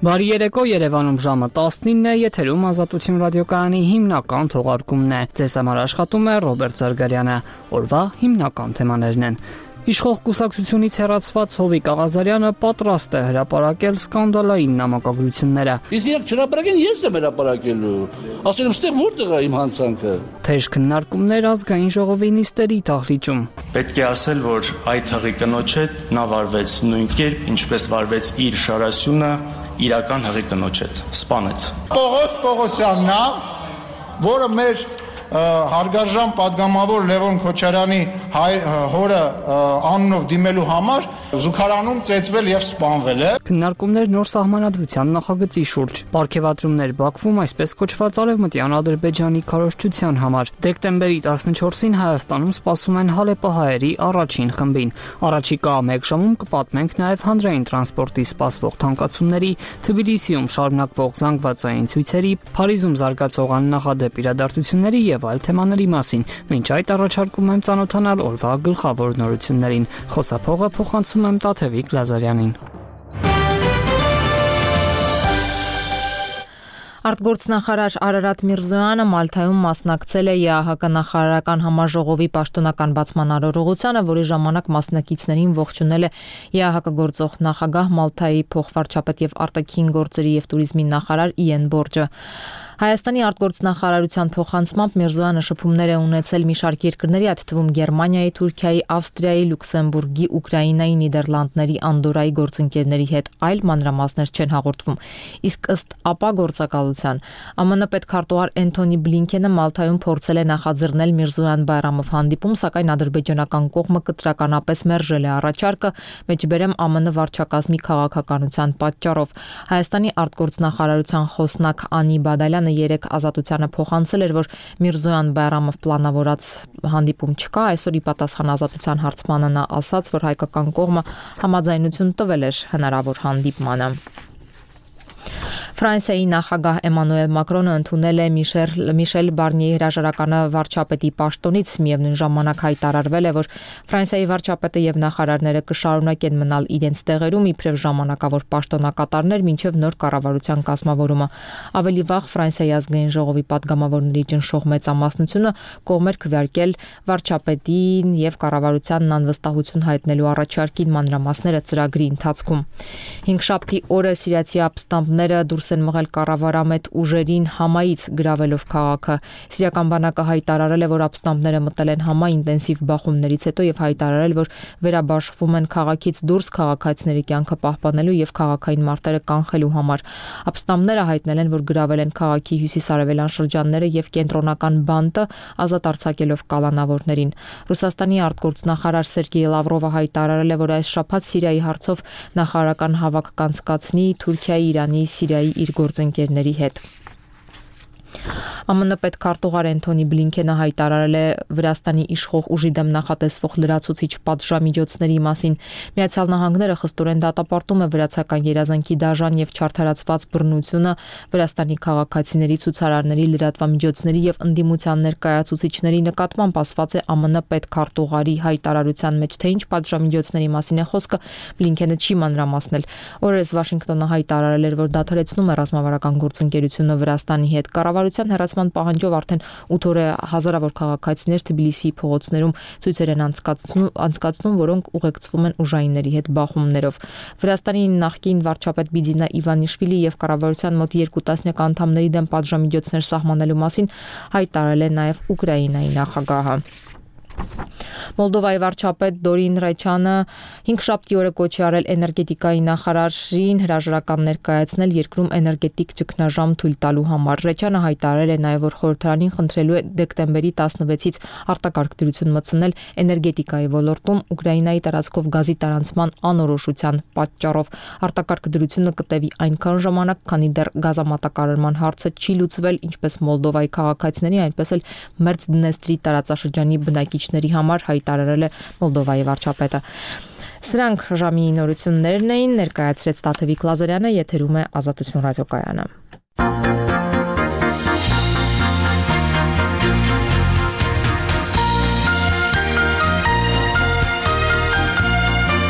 Բարի երեկո, Երևանում ժամը 19 է, եթերում Ազատություն ռադիոկայանի հիմնական թողարկումն է։ Ձեզ համար աշխատում է Ռոբերտ Զարգարյանը։ Օրվա հիմնական թեմաներն են. Իշխող կուսակցությունից հեռացված Հովիկ Աղազարյանը պատրաստ է հրապարակել սկանդալային նամակագրությունները։ Իսկ իրենք չհրապարակեն, ես եմ հրապարակելու։ Ասել եմ, ստեղ որտեղ է իմ հանցանքը։ Թեժ քննարկումներ ազգային ժողովի նիստերի դահլիճում։ Պետք է ասել, որ այդ հղի կնոջ հետ նա վարվեց նույն կերպ, ինչպես վարվեց իր շարասյունը իրական հղի կնոջ հետ, սպանեց։ Պողոս Պողոսյանն է, որը մեր հարգարժան падգամավոր Լևոն Քոչարյանի հորը անունով դիմելու համար զուգարանում ծեծվել եւ սպանվել է։ Քննարկումներ նոր սահմանադրության նախագծի շուրջ, պարգևատրումներ Բաքվում այսպես կոչված Արևմտյան Ադրբեջանի քարոզչության համար։ Դեկտեմբերի 14-ին Հայաստանում սպասում են հալեպահայերի առաջին խմբին։ Առաջիկա 1 ժամում կպատմենք նաեւ հանրային տրանսպորտի սպասվող թանկացումների, Թբիլիսիում շարունակվող զանգվածային ցույցերի, Փարիզում զարգացող աննախադեպ իրադարձությունների եւ այլ թեմաների մասին։ Մինչ այդ առաջարկում եմ ծանոթանալ օրվա գլխավոր նորություններին։ Խոսափողը փոխանցում եմ Տաթևիկ Լազարյանին։ Արտգործնախարար Արարատ Միրզոյանը Մալթայում մասնակցել է ԵԱՀԿ նախարարական համաժողովի պաշտոնական բացման արարողությանը, որի ժամանակ մասնակիցներին ողջունել է ԵԱՀԿ գործող նախագահ Մալթայի փոխվարչապետ եւ արտաքին գործերի եւ туриզմի նախարար Իեն Բորջը։ Հայաստանի արտգործնախարարության փոխանցմամբ Միրզոյանը շփումներ է ունեցել մի շարք երկրների, այդ թվում Գերմանիայի, Թուրքիայի, Ավստրիայի, Լյուքսեմբուրգի, Ուկրաինայի, Նիդերլանդների, Անդորայի գործընկերների հետ, այլ մանրամասներ չեն հաղորդվում։ Իսկ ըստ ԱՊԱ գործակալության ԱՄՆ պետքարտուղար Էնթոնի Բլինքենը Մալթայում փորձել է նախաձեռնել Միրզոյան Բայրամով հանդիպում, սակայն ադրբեջանական կողմը կտրականապես մերժել է առաջարկը, մեջբերեմ ԱՄՆ վարչակազմի քաղաքականության պատճառով։ Հայաստանի արտգործնախարարության խոսնակ Անի Բադալյանը երեք Ազատությանը փոխանցել էր, որ Միրզոյան Բայրամով պլանավորած հանդիպում չկա, այսօր ի պատասխան Ազատության հարցմանը նա ասաց, որ հայկական կողմը համաձայնություն տվել էր հնարավոր հանդիպմանը։ Ֆրանսիայի նախագահ Էմանուել Մակրոնը ընդունել է Միշել Բարնիեի հրաժարականը վարչապետի պաշտոնից, միևնույն ժամանակ հայտարարվել է, որ Ֆրանսիայի վարչապետը եւ նախարարները կշարունակեն մնալ իրենց տեղերում իբրև ժամանակավոր պաշտոնակատարներ մինչեւ նոր կառավարության կազմավորումը։ Ավելի վաղ Ֆրանսիայի ազգային ժողովի падգամավորների ճնշող մեծամասնությունը կողմ էր քվեարկել վարչապետին եւ կառավարությանն անվստահություն հայտնելու առաջարկին մանրամասները ծրագրի ընթացքում։ Հինգշաբթի օրը սիրիացի ապստամբները դուրս են մղել կառավարամետ ուժերին Համայից գրավելով քաղաքը։ Սիրիական բանակը հայտարարել է, որ ապստամբները մտել են Համա ինտենսիվ բախումներից հետո եւ հայտարարել, որ վերաբաշխվում են քաղաքից դուրս քաղաքացիների կյանքը պահպանելու եւ քաղաքային մարտերը կանխելու համար։ Ապստամբները հայտնել են, որ գրավել են քաղաքի հյուսիսարևելյան շրջանները եւ կենտրոնական բանտը, ազատ արձակելով կալանավորներին։ Ռուսաստանի արտգործնախարար Սերգեյ Լավրովը հայտարարել է, որ այս շաբաթ Սիրիայի հարցով նախարարական հավաք կանցկացնի Թուրքիայի, Իրանի, Սիրիայի իր գործընկերների հետ։ ԱՄՆ պետքարտուղար Էնթոնի Բլինքենը հայտարարել է Վրաստանի իշխող ուժի դեմ նախատեսվող լրացուցիչ պատժամիջոցների մասին։ Միացյալ Նահանգները խստորեն դատապարտում է վրացական երազանքի դաժան եւ չարթարացված բռնությունը Վրաստանի քաղաքացիների, ցուցարարների, լրատվամիջոցների եւ ընդդիմության ներկայացուցիչների նկատմամբ, ասված է ԱՄՆ պետքարտուղարի հայտարարության մեջ, թե ինչ պատժամիջոցների մասին է խոսքը, Բլինքենը չի մանրամասնել։ Օրերս Վաշինգտոնը հայտարարել էր, որ դադարեցնում է ռազմավարական գործընկերությունը Վրաստանի հետ։ Կառավարության հեռացման պահանջով արդեն 8 օր է հազարավոր քաղաքացիներ Թբիլիսիի փողոցներում ցույցեր են անցկացնում, որոնք ուղեկցվում են ուժայինների հետ բախումներով։ Վրաստանի նախկին վարչապետ Բիձինա Իվանիշվիլի եւ կառավարության մոտ 2 տասնյակ անդամների դեմ պատժամիջոցներ սահմանելու մասին հայտարարել է նաեւ Ուկրաինայի նախագահը։ Մոլդովայի վարչապետ Դորին Ռեչյանը հինգշաբթի օրը կոչ է արել էներգետիկայի նախարարին հրաժարական ներկայացնել երկրում էներգետիկ ճգնաժամ թույլ տալու համար։ Ռեչյանը հայտարարել է նաև, որ խորհրդարանին խնդրելու է դեկտեմբերի 16-ից արտակարգ դրություն մտցնել էներգետիկայի ոլորտում Ուկրաինայի տարածքով գազի տարանցման անորոշության պատճառով։ Արտակարգ դրությունը կտևի այնքան ժամանակ, քանի դեռ գազամատակարարման հարցը չի լուծվել ինչպես Մոլդովայի քաղաքացիների, այնպես էլ Մերձդնեստրի տարածաշրջանի բնակիչների համար, հայտարարել է Մոլդովայի վարչապետը։ Սրանք ժամի նորություններն էին, ներկայացրեց Տաթևիկ Լազարյանը, եթերում է Ազատություն ռադիոկայանը։